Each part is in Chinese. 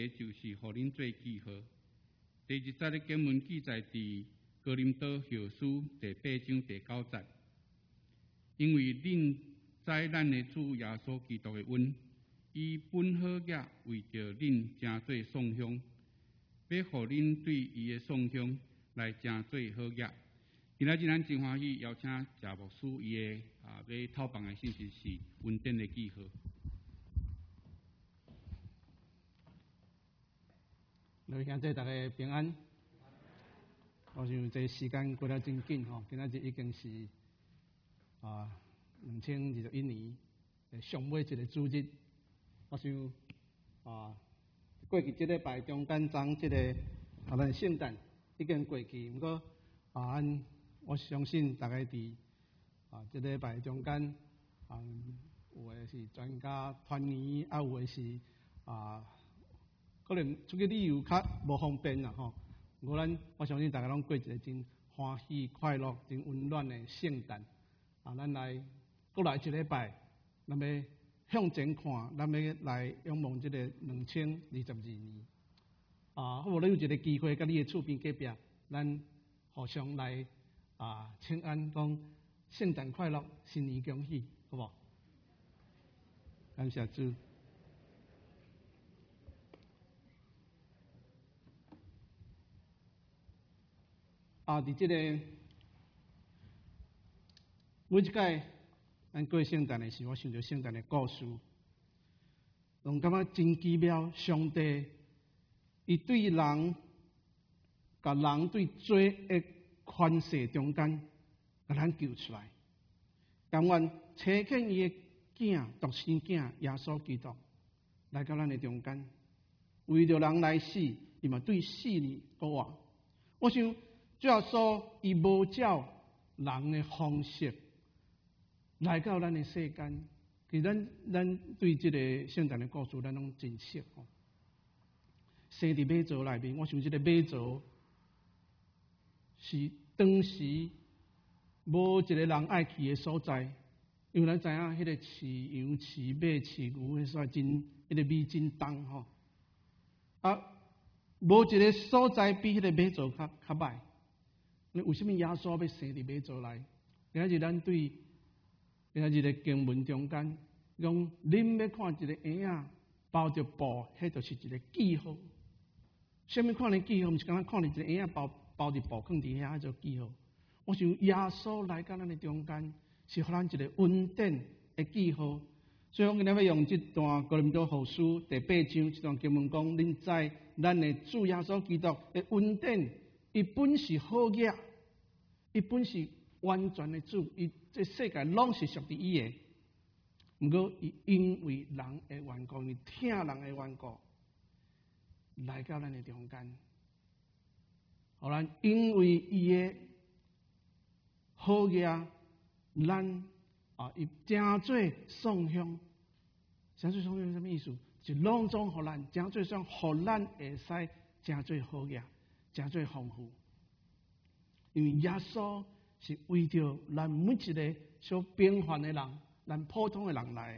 个就是互恁做记号。第20节的经文记载伫哥林多后书第8章第9节，因为恁知咱的主耶稣基督的恩，伊本好业为着恁成做颂香，要互恁对伊的颂香来成做好业。今仔日咱真欢喜邀请谢牧师伊的要透放的信息是恩典的记号。 各位兄弟，大家平安。我想这时间过得真紧吼，今仔日已经是2021年上尾一个主日。我想过去这礼拜中间昨这个咱圣诞已经过去，不过我相信大家伫这礼拜中间有的是专家团圆，有的是可能出去旅游较无方便啦吼。我相信大家拢过一个真欢喜、快乐、真温暖的圣诞。咱过来一礼拜，咱要向前看，咱要来仰望这个2022年。好无？咱有一个机会，甲你的厝边隔壁，咱互相来请安，讲圣诞快乐，新年恭喜，好无？感谢主。伫这个每一届咱过圣诞的时候，我想到圣诞的故事，拢感觉真奇妙。上帝伊对人，甲人对罪的权势中间，甲咱救出来，甘愿差遣伊的囝独生囝耶稣基督来到咱的中间，为着人来死，伊嘛对死呢讲话。我想。主要说，伊无照人的方式来到咱的世间。其实咱对这个圣诞的故事，咱拢真熟吼。生伫马槽内面，我想这个马槽是当时无一个人爱去的所在，因为咱知影迄个饲羊、饲马、饲牛迄所真，迄个味真重吼。无一个所在比迄个马槽较歹。为什么耶稣要生伫马槽内？今日咱对今日的经文中间，讲恁要看一个婴仔包着布，迄就是一个记号。什么看的记号？毋是干那看一个婴仔包着布放伫遐，迄做记号。我想耶稣来到咱的中间，是互咱一个恩典的记号。所以我今日要用这段哥林多后书第8章这段经文讲，恁知咱的主耶稣基督的恩典。伊本是好业，伊本是完全的主，伊这世界拢是属于伊的。不过，伊因为人的缘故，伊听人的缘故，来到咱的中间，互咱因为伊的好业，咱伊真做颂香。真做颂香是什么意思？是拢总互咱，真做上互咱会使真做好业。真最丰富，因为耶稣是为着咱每一个小平凡的人，咱普通的人来。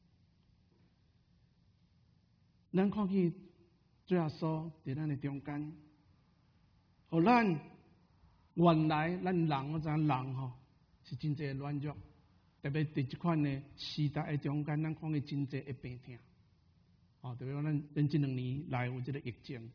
咱看见主耶稣在咱的中间，互咱原来咱人我知人吼是真侪软弱，特别伫这款的时代的中间，咱看见真侪的病痛。特别咱这2年来有这个疫情。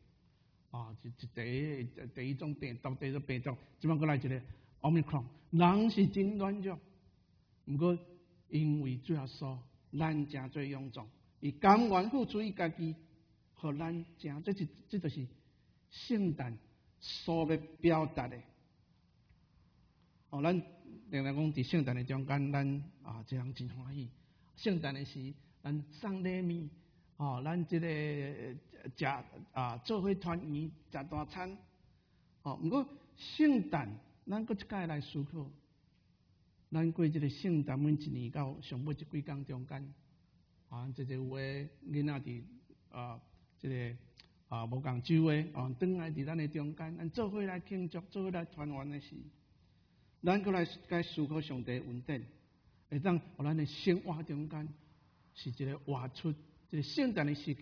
第一种病毒，第二种病毒，即摆过来一个 Omicron， 人是真软弱。不过因为主耶稣，咱真最勇壮，伊甘愿付出伊家己，互咱真，这就是圣诞所要表达的。咱另外讲伫圣诞的中间，咱这样真欢喜。圣诞的时，咱送礼物。咱这个做伙团圆食大餐。不过圣诞，咱搁一摆来思考，咱过这个圣诞每一年到上尾这几天中间，这有的囡仔伫这个无共周的转来伫咱的中间，咱做伙来庆祝，做伙来团圆的时，咱搁来该思考上帝恩典，会当互咱的生活中间是一个活出。这个圣诞的时刻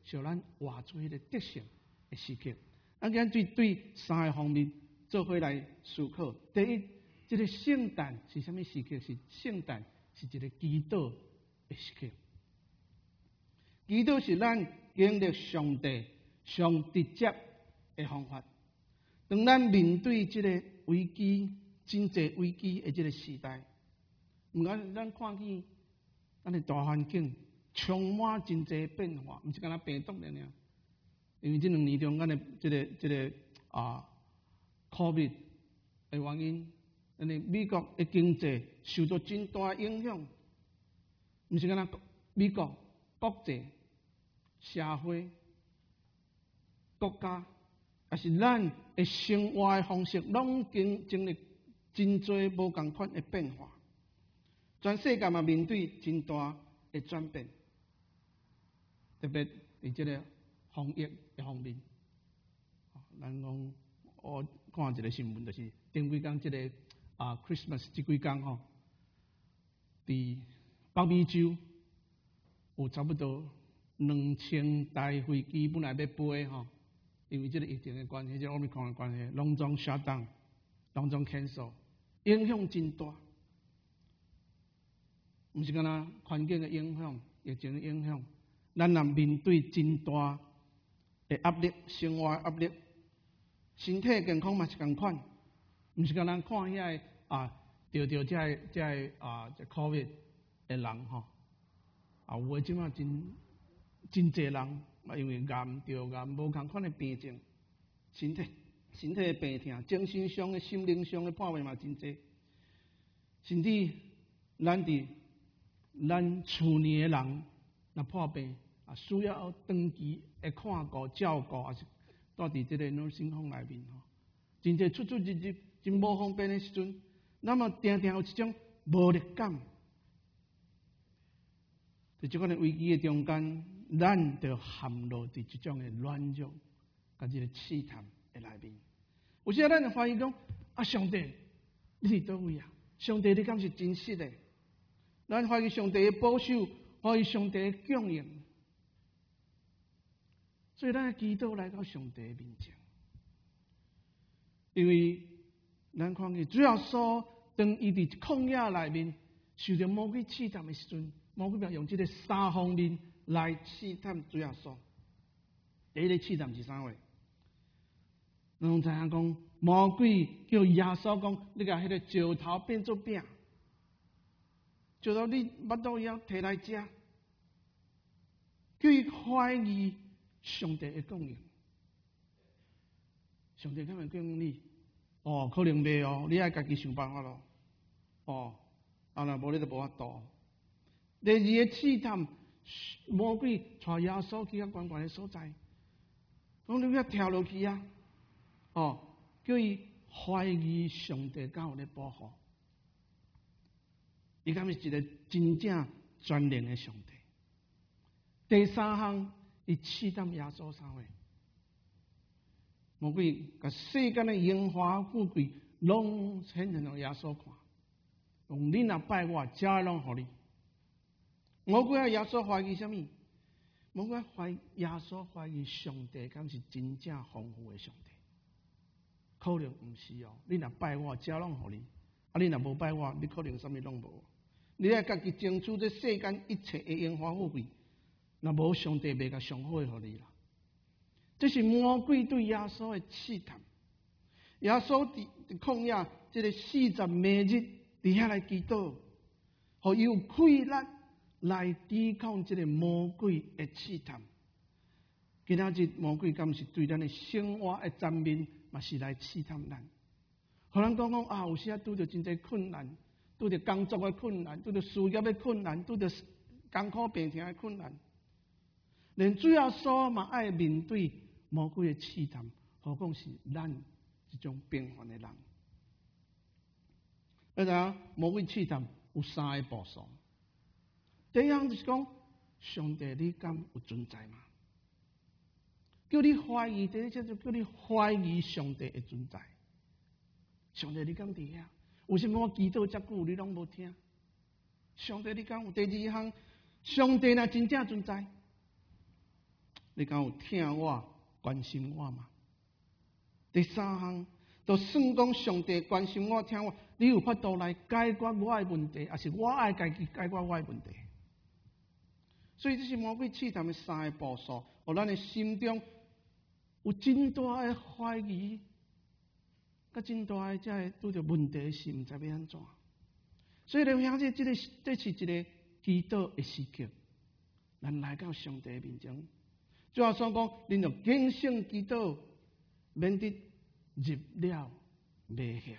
小咱活出迄个德性的时刻。咱今日对三个方面做伙来思考。第一，这个圣诞是什么时刻？是圣诞是一个祈祷的时刻。祈祷是咱经历上帝上直接的方法。当咱面对这个危机、真侪危机的这个时代，毋管咱看见咱的大环境充满真侪变化，毋是干那病毒尔。因为这2年中，咱的这个COVID 的原因，咱的美国的经济受到真大影响，毋是干那美国国际社会国家，也是咱的生活的方式，拢经历真侪无共款的变化。全世界嘛面对真大的转变，特别伫这个防疫的方面。咱讲，我看一个新闻，就是前几天这个Christmas 这几天吼，伫北美洲有差不多2000台飞机本来要飞吼，因为这个疫情的关系，这个 Omicron 的关系，拢总 shut down， 拢总 cancel， 影响真大。毋是干那环境的影响、疫情的影响，咱也面对真大的压力、生活压力，身体健康嘛是共款，毋是干那看遐得这COVID 的人吼，有诶即马真侪人，因为癌无共款的病症，身体的病痛，精神上的、心灵上的破坏嘛真侪，甚至咱厝内的人若破病，需要长期的看顾、照顾，也是住伫这个 nursing home 内面吼，真侪出入真无方便的时阵，那么常常有一种无力感。在这款的危机的中间，咱就陷落伫这种的软弱，甲这个试探的内面。有时咱就怀疑讲，上帝，你伫倒位啊？上帝，你敢是真实的？咱怀疑上帝的保守，怀疑上帝的供应，所以咱祈祷来到上帝的面前，因为咱看见主要说，当伊伫旷野内面受到魔鬼试探的时阵，魔鬼要用这个3方面来试探主要说。第一个试探是啥话？咱拢知影讲，魔鬼叫耶稣讲，你甲迄个石头变做饼。就到你巴肚枵摕来食，叫伊怀疑上帝的供应。上帝敢会供应你？可能袂哦，你爱家己想办法咯。若无你就无法度。第二个试探，魔鬼带耶稣去较悬悬的所在，讲你要跳落去啊！叫伊怀疑上帝敢有咧保护。伊敢是一个真正全能的上帝。第三项，伊试探耶稣啥话？魔鬼甲世间的荣华富贵拢显现互耶稣看，讲你若拜我，家拢互你。魔鬼啊，耶稣怀疑什么？魔鬼耶稣怀疑上帝敢是真正丰富的上帝？可能毋是哦。你若拜我，家拢互你；你若无拜我，你可能啥物拢无。你爱家己争取这世间一切的荣华富贵，若无上帝袂甲上好的互你啦。这是魔鬼对耶稣的试探。耶稣伫旷野这个40暝日伫遐来祈祷，互伊有气力来抵抗这个魔鬼的试探。今仔日魔鬼敢是对咱的生活的层面，嘛是来试探咱，互咱讲有时拄着真侪困难。拄着工作的困难，拄着事业的困难，拄着艰苦病痛的困难，连主要所嘛爱面对魔鬼的试探，何况是咱这种平凡的人？魔鬼试探有3个步骤。第一项就是讲，上帝你敢有存在吗？叫你怀疑，第一就叫你怀疑上帝的存在。上帝你敢伫遐？为什么我祈祷遮久，你拢无听？上帝，你敢有？第二项，上帝若真正存在， 你敢有听我、关心我吗？第三项，就算讲上帝关心我、听我，你有法度来解决我的问题，还是我爱家己解决我的问题？所以这是魔鬼试探的三个步骤，互咱的心中有真大的怀疑，甲真大的这拄着问题是毋知要安怎。所以你兄弟，这是一个祈祷的时刻，咱来到上帝面前。最后所讲，恁就谨慎祈祷，免得入了迷惑。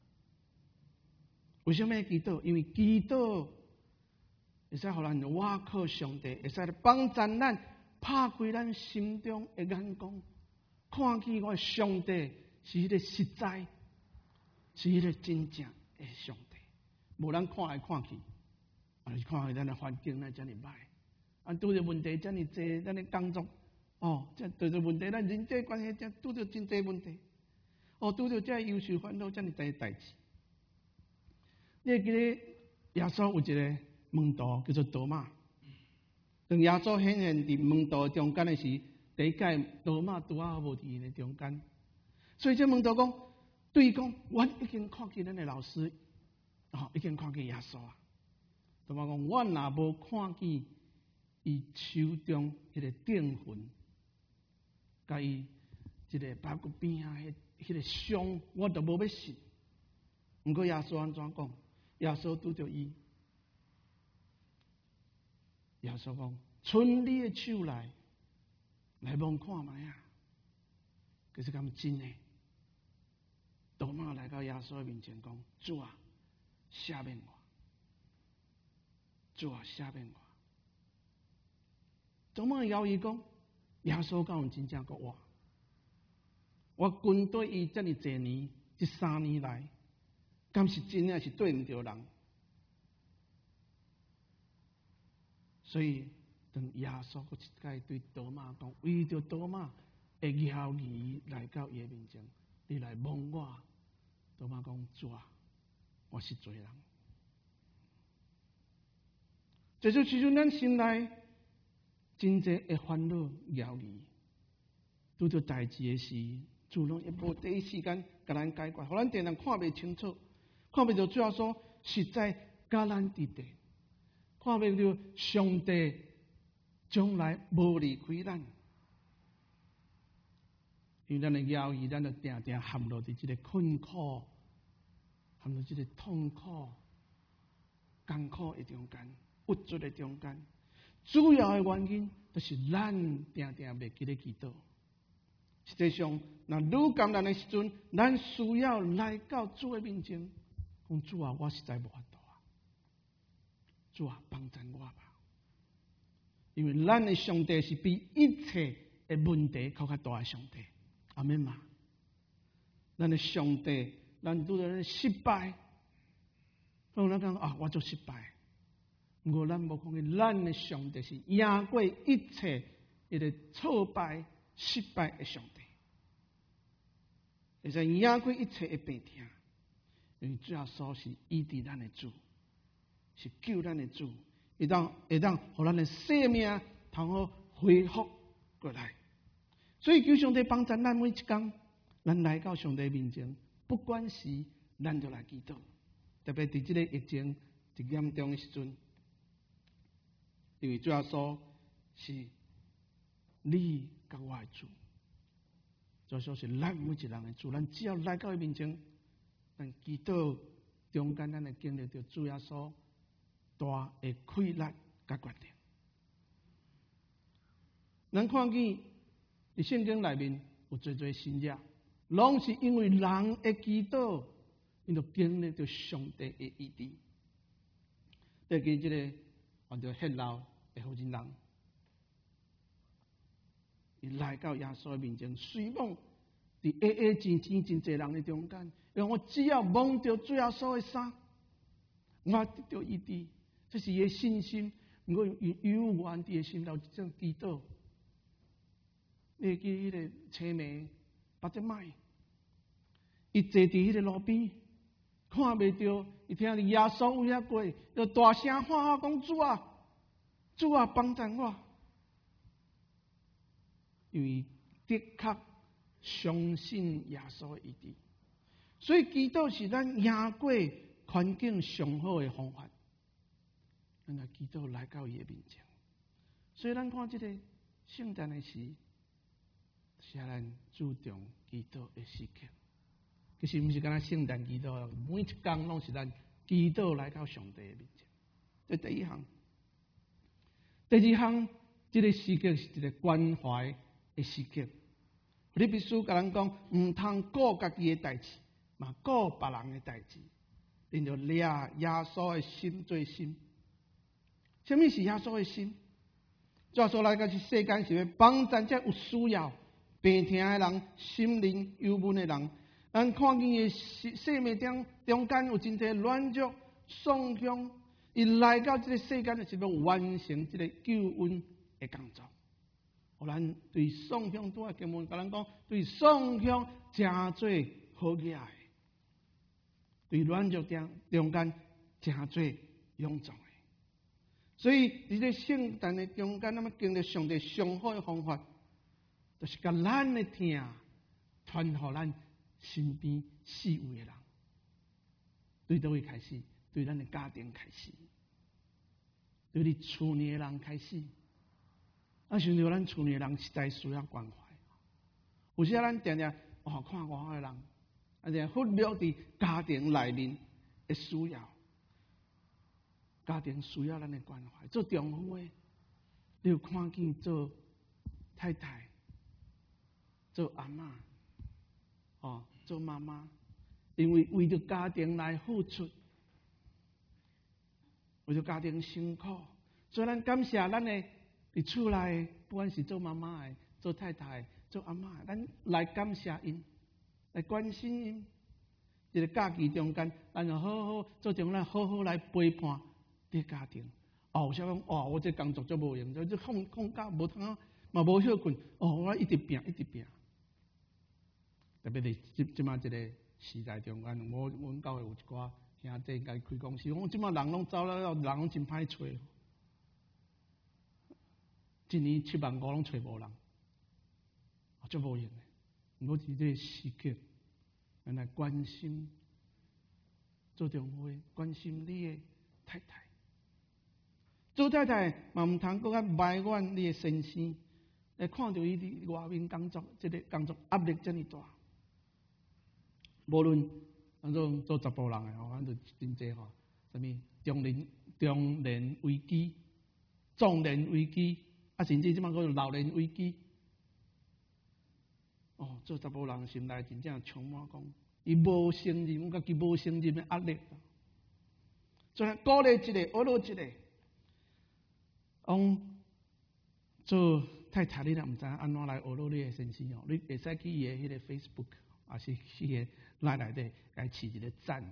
为什么要祈祷？因为祈祷会使互咱倚靠上帝，会使帮助咱拍开咱心中的眼光，看见我上帝是迄个实在，是迄个真正的上帝。无咱看来看去，是看见咱的环境那遮尔歹，拄着问题遮尔济，咱的工作这对着问题，咱人际关系拄着真济问题，拄着这忧愁烦恼遮尔济代志。你会记得耶稣有一个门徒叫做多马，当耶稣显现伫门徒中间的时，第一届多马拄啊无伫因的中间，所以这门徒讲，对伊讲，阮已经看见咱的老师，已经看见耶稣啊。多马讲，阮若无看见伊手中迄个钉痕，甲伊一个白骨边啊，迄个伤，我都无要信。毋过耶稣安怎讲？耶稣拄着伊。耶稣讲：“伸你的手来摸看卖啊！”可是咁真诶，多马来到耶稣的面前讲：“主啊，赦免我！主啊，赦免我！”多马犹豫讲：“耶稣敢有真正讲我跟对伊遮尔济年，这3年来，敢是真诶，是对毋着人？”所以，当耶稣一届对多马讲，为着多马会犹豫来到伊面前，你来摸我。多马讲：“主啊，我是罪人。”这就其实咱心内真济的烦恼、犹豫，拄着代志的时，主拢也无第一时间甲咱解决，互咱定人看袂清楚，看袂到最后说实在甲咱伫地。看袂到上帝将来无离开咱，因为咱的犹豫，咱就定定陷落伫这个困苦，陷落这个痛苦、艰苦的中间、不足的中间。主要的原因就是咱定定袂记得祈祷。实际上，那愈艰难的时阵，咱需要来到主的面前，讲主啊，我实在无法度。主啊，帮助我吧！因为咱的上帝是比一切的问题较大的上帝。阿们嘛！咱的上帝，咱拄着失败，咱讲我做失败。不过咱无看见，咱的上帝是赢过一切一个挫败、失败的上帝，会使赢过一切的病痛。因为主要说是医治咱的主。是救咱的主，会当互咱的生命通好恢复过来。所以求上帝帮助咱每一天，咱来到上帝面前，不管是咱就来祈祷。特别伫这个疫情最严重的时阵，因为主要说是你甲我的主，主要说是咱每一人的主。咱只要来到伊面前，咱祈祷中间，咱会经历到主要说。大的快乐甲决定，咱看见伫圣经内面有最新约，拢是因为人的祈祷，因就经历到上帝的医治。再记这个按照黑老的好人，伊来到耶稣的面前，随梦伫真济人的中间，因为我只要摸到主耶稣的衫，我得到医治。这是伊的信心，不过有原地的心头这种祈祷。你会记迄个青梅8只麦，伊坐伫迄个路边，看袂到，伊听见耶稣有遐过，就大声喊讲：“主啊，主啊，帮助我！” 因为的确相信耶稣的意志。所以祈祷是咱赢过环境上好的方法。咱来祈祷来到伊的面前。所以咱看这个圣诞的时，是咱注重祈祷的时刻。其实不是干那圣诞祈祷，每一天拢是咱祈祷来到上帝的面前。这第一项。第二项，这个时刻是一个关怀的时刻。你必须甲人讲，唔通顾家己的代志，嘛顾别人的代志，因着掠耶稣的心做心。什么是耶稣的心？耶稣来到这世间是要帮助这有需要、病痛的人、心灵忧闷的人。咱看见伊生命中间有真侪软弱、丧凶，伊来到这个世间是要完成这个救恩的工作。互咱对丧凶拄啊经文甲咱讲，对丧凶诚做好野的，对软弱中间诚做勇壮的。所以伫这圣诞的中间，咱们经历上帝上好的方法，就是甲咱的疼传互咱身边四围的人。对叨位开始？对咱的家庭开始，对你厝内的人开始。想到咱厝内的人实在需要关怀，有时咱常常看外口的人，忽略伫家庭内面的需要。家庭需要咱的关怀，做丈夫的，你有看见做太太、做阿嬷、做妈妈，因为为着家庭来付出，为着家庭辛苦，所以咱感谢咱的伫厝内，不管是做妈妈的、做太太的、做阿嬷的，咱来感谢因，来关心因。这个假期中间，咱就好好做中咱好好来陪伴这家庭。有些讲我这工作做无用，就放假无通嘛无休困。我一直拼。特别是即马这个时代中间，阮教会有一寡兄弟家开公司，即马人拢走了，人拢真歹找。一年7万5拢找无人，足无用的。我伫这个时刻，咱来关心做丈夫的，关心你的太太。做太太嘛，唔通搁较埋怨你的先生，来看到伊伫外面工作，这个工作压力这么大。无论咱做查甫人的咱就真济什么中年危机、壮年危机，甚至即摆个老年危机。做查甫人心内真正充满讲，伊无胜任，家己无胜任的压力。所以鼓励一个，学乐一个。做太太，你若唔知安怎来学乐你的先生你会使去伊的迄个 Facebook， 还是去迄个赖内底，该饲一个赞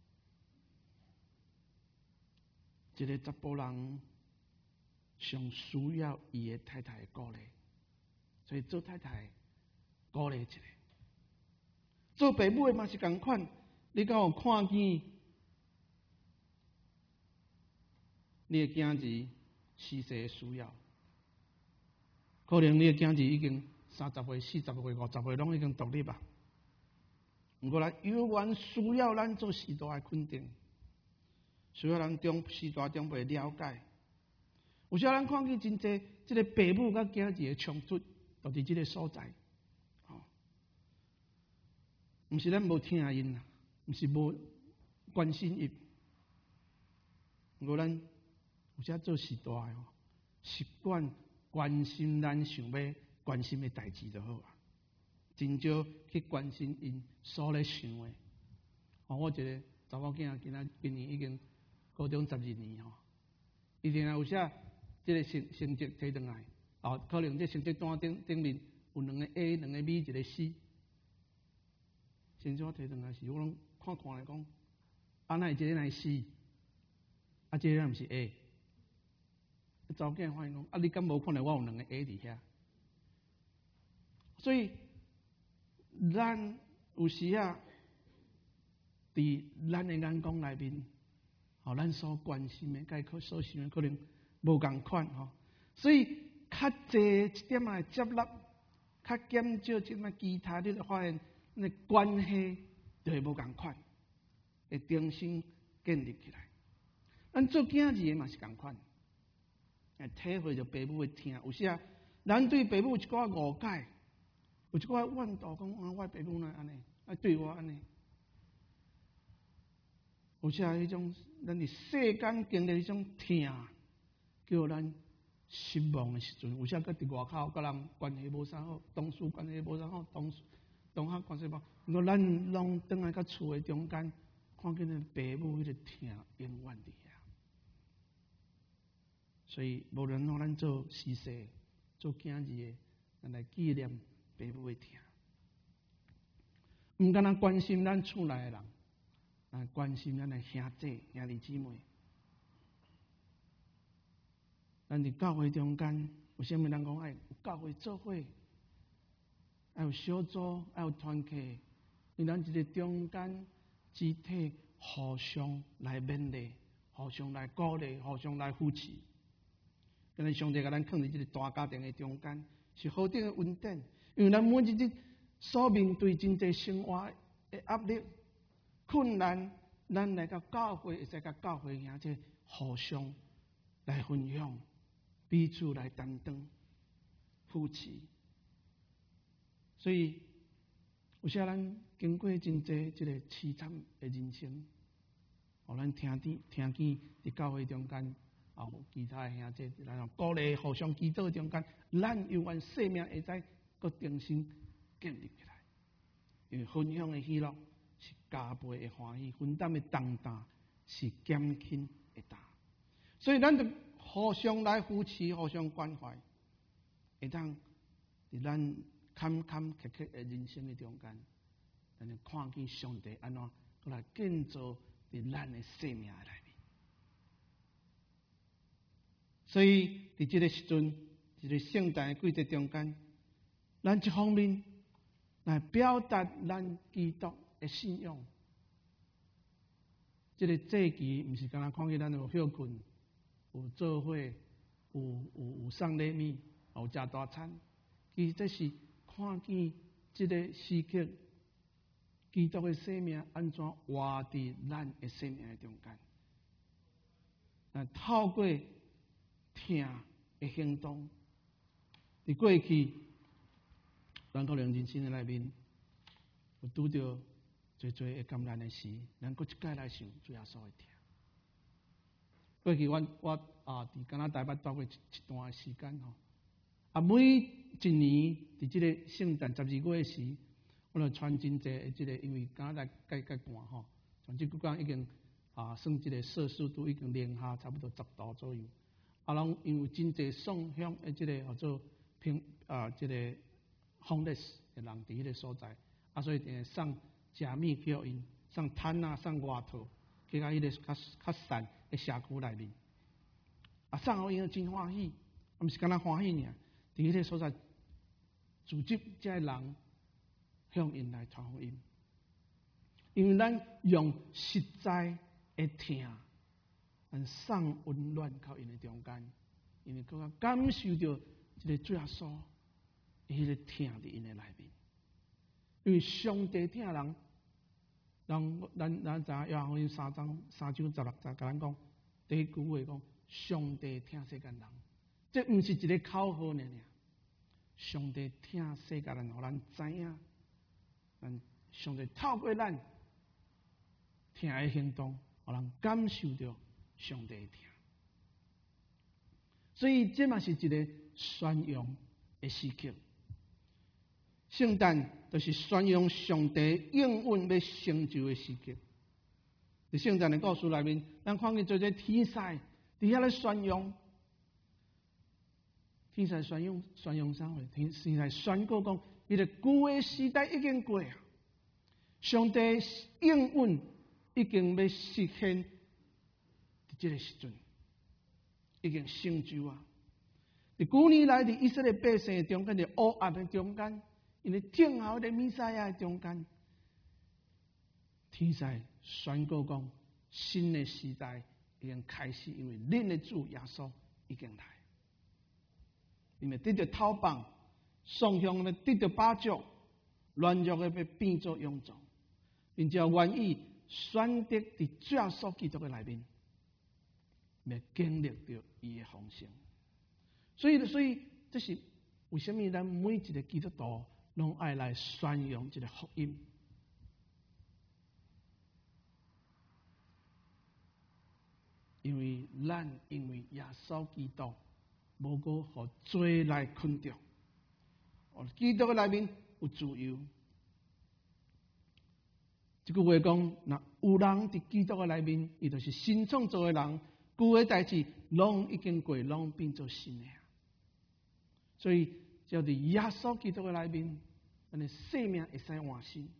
一个查甫人上需要伊的太太的鼓励，所以做太太鼓励一下。做爸母的嘛是同款，你敢有看见你的囝儿逝世的需要？可能你的囝儿已经30岁、40岁、50岁，拢已经独立啊。不过咱永远需要咱做时代的肯定，需要咱时代中辈了解。有时咱看见真济，这个爸母甲囝儿的冲突，就伫这个所在。不是咱无听因啦，不是无关心因。不过咱有时做时代的习惯关心咱想要关心的代志就好啊，真少去关心因所咧想的。我一个查某囝今年已经高中12年伊定有写这个成绩摕转来，可能这成绩单顶面有2个 A、2个 B、1个 C。成绩摕转来时，我拢看来讲，哪会这个来 C， 这个毋是 A。查某囝发现讲，你敢无看到我有2个 A 伫遐？所以，咱有时伫咱的眼光内面，咱所关心的、所想的可能无共款所以，较济一点来接纳较减少即卖其他，你就发现那关系就会无共款，会重新建立起来。咱做囝儿的嘛是共款，体会着父母的疼。有时啊，咱对父母有一寡误解，有一寡怨妒，讲我父母哪安尼，对我安尼。有时啊，迄种咱伫世间经历迄种疼，叫咱失望的时阵，有时啊，搁伫外口甲人关系无啥好，同事关系无啥好，同学关系无，不过咱拢倒来到厝的中间，看见咱父母迄个疼永远伫遐。所以无论咱做逝世、做囝儿的，咱来纪念父母的疼。毋敢若关心咱厝内的人，咱关心咱的兄弟姊妹。咱伫教会中间，有啥物人讲爱有教会做伙，爱有小组，爱有团契，因咱一个中间肢体互相来勉励，互相来鼓励，互相来扶持。今日上帝甲咱放伫这个大家庭的中间，是何等的稳定。因为咱每一日所面对真侪生活的压力、困难，咱来到教会，会使甲教会兄弟互相来分享，彼此来担当、扶持。所以，有时咱经过真侪这个凄惨的人生，互咱听见伫教会中间。有其他的兄弟来鼓励，互相祈祷中间，咱有愿生命会使搁重新建立起来。因为分享的喜乐是加倍的欢喜，分担的重担是减轻的担。所以咱就互相来扶持，互相关怀，会当伫咱坎坎坷坷的人生的中间，咱就看见上帝安怎过来建造伫咱的生命内面。所以，伫这个时阵，一个圣诞的季节中间，咱一方面来表达咱基督的信仰。这个节期毋是干那看见咱有休困、有做伙、有送礼物、有食大餐，其实这是看见这个时刻，基督的生命安怎活伫咱的生命的中间。透过听的行动，伫过去，咱可能人生的内面有拄到最会感难的事，咱搁一摆来想主耶稣的听。过去我伫加拿大捌住过一段时间吼，每一年伫这个圣诞12月时，我就传真济这个，因为加拿大介寒吼，传这几天已经算这个摄氏度已经零下差不多10度左右。拢因为真侪送乡的这个叫做这个 homeless 的人伫迄个所在，所以送食物去互因，送炭啊，送外套，去到迄个较散的社区内面，送互因真欢喜，毋是干那欢喜尔，伫迄个所在组织这些人向因来传福音，因为咱用实在的听。咱送温暖到因的中间，因为更加感受到这个主耶稣迄个疼伫因的内面。因为上帝疼人，咱知约翰福音3章16节，甲咱讲第一句话讲，上帝疼世间人，这毋是一个口号尔。上帝疼世间人，互咱知影，咱上帝透过咱疼的行动，互咱感受到。上帝听，所以这嘛是一个宣扬的时刻。圣诞就是宣扬上帝应允要成就的时刻。在圣诞的故事内面，咱看见做天使伫遐咧宣扬，天使宣扬啥货？天使宣告讲，伊个旧的时代已经过啊，上帝应允已经要实现。这个时阵已经成就啊！伫旧年来，伫以色列百姓中间，伫黑暗的中间，因为等候的弥赛亚中间，天使宣告讲，新的时代已经开始，因为恁的主耶稣已经来，因为得到讨棒， 双向咧得到把助，软弱嘅被变作勇壮，并且愿意选择伫主耶稣基督嘅内面，来经历到伊嘅丰盛。所以这是为什么咱每一个基督徒拢爱来宣扬这个福音？因为耶稣基督无过互罪来困着，基督嘅内面有自由。这句话讲，那有人伫基督嘅内面，伊就是新创造嘅人，旧嘅代志拢已经过，拢变做新嘅。所以只要伫耶稣基督嘅内面，咱嘅生命会使换新。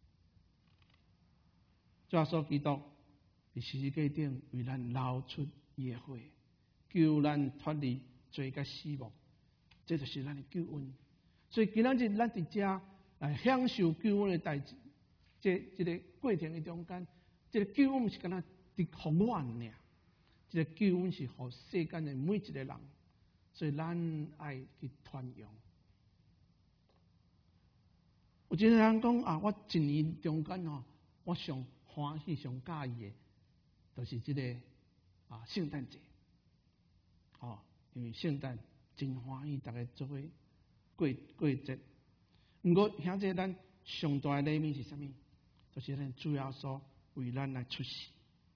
耶稣基督伫十字架顶为咱流出伊嘅血，救咱脱离罪甲死亡，这就是咱嘅救恩。所以今仔日咱伫遮来享受救恩嘅代志，这个过程嘅中间，这个救恩毋是干那伫互我尔，这个救恩是互世间嘅每一个人，所以咱爱去传扬。有一个人讲啊，我一年中间吼，我上欢喜、上介意嘅，就是这个圣诞节，因为圣诞真欢喜，大家做伙过节。不过兄弟，咱上大的礼物是啥物？就是咱主耶稣为咱来出世。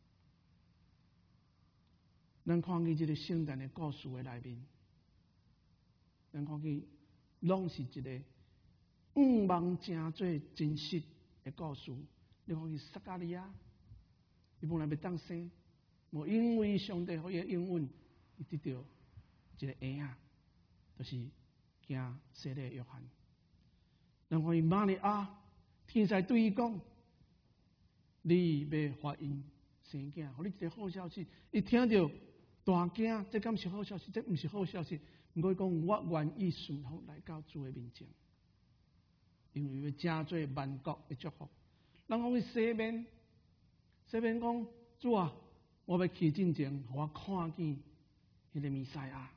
咱看见这个圣诞的故事的内面，咱看见拢是一个望真做真实的故事。你看见撒加利亚，伊本来要当生，无因为上帝给伊应允，伊得到一个婴仔，就是惊洗礼约翰。咱看见玛利亚，天使对伊讲：“你要怀孕生囝，互你一个好消息。”伊听到大惊，这敢是好消息？这毋是好消息。毋过伊讲：“我愿意顺服来到主的面前，因为要成做万国的祝福。”咱看见西面讲：“主啊，我要去进前，互我看见迄个弥赛亚。”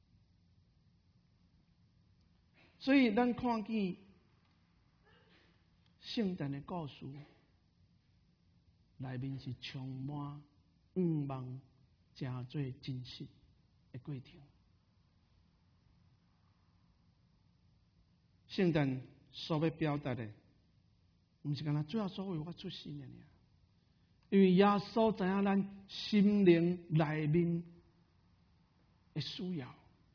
所以咱看见圣诞的故事内面是充满望真做真实的过程。圣诞所要表达的，毋是干那主要所为我出世的尔，因为耶稣知影咱心灵内面的需要。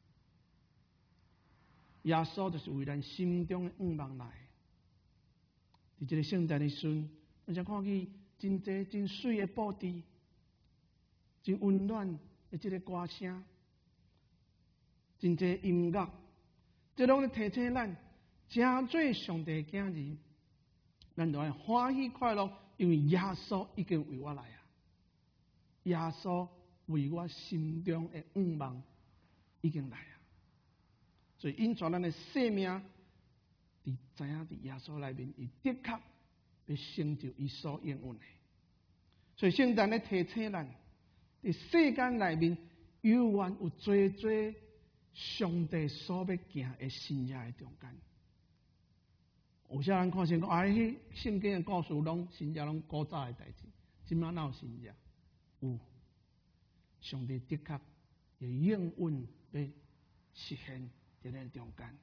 耶稣就是为咱心中的愿望来。伫这个圣诞的时阵，我想看见真济真水的布置，真温暖的这个歌声，真济音乐，这拢咧提醒咱，真做上帝的囝儿，咱就爱欢喜快乐，因为耶稣已经为我来啊！耶稣为我心中的愿望已经来啊！所以因着咱的生命，伫知影伫耶稣内面，伊的确要成就伊所应允的。所以圣诞咧提醒咱，伫世间内面，永远有最最上帝所要行的新约的中间。有些人看先讲，迄圣经的故事拢新约拢古早的代志，今仔哪有新约？有，上帝的确也应允要实现。在咱中间，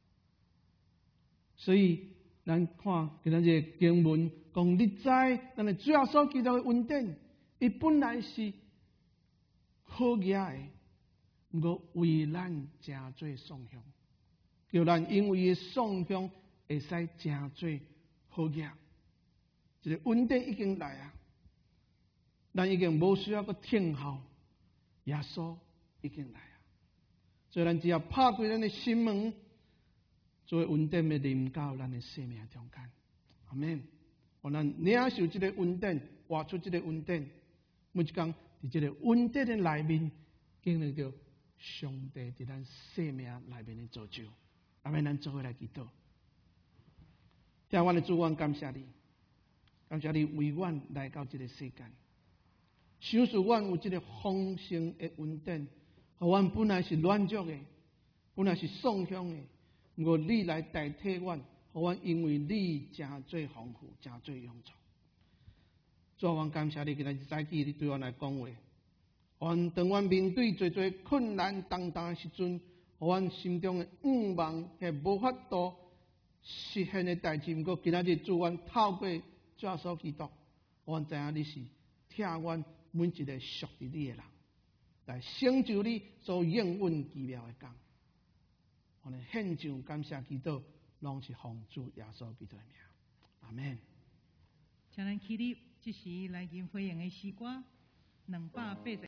所以咱看今仔日经文讲，你知咱的主耶稣基督的恩典，伊本来是好野的，不过为咱真做颂香，叫咱因为伊颂香会使真做好野。这个恩典已经来啊，咱已经无需要去听候，耶稣已经来啊。所以咱只要拍开咱的心门，作为恩典的临到咱的生命中间。阿们，互咱领受这个恩典，活出这个恩典，每一天伫这个恩典的内面，经历到上帝伫咱生命内面的造就。阿们，咱做伙来祈祷。天父的主，我感谢你，感谢你为我来到这个世间，想使我有这个丰盛的恩典。阮本来是软弱的，本来是丧香的， 不过你来代替阮，互阮因为你真最丰富，真最用处。主，阮感谢你，今日早起你对阮来讲话。阮当阮面对最困难重担的时阵，互阮心中的愿望也无法度实现的代志，不过今仔日主，阮透过主所基督，阮知影你是听阮每一个属于你的人，来成就你所应允奇妙的工。我们献上感谢祈祷，拢是奉主耶稣基督的名，阿门。 请咱起立，这时来吟回应的诗歌280。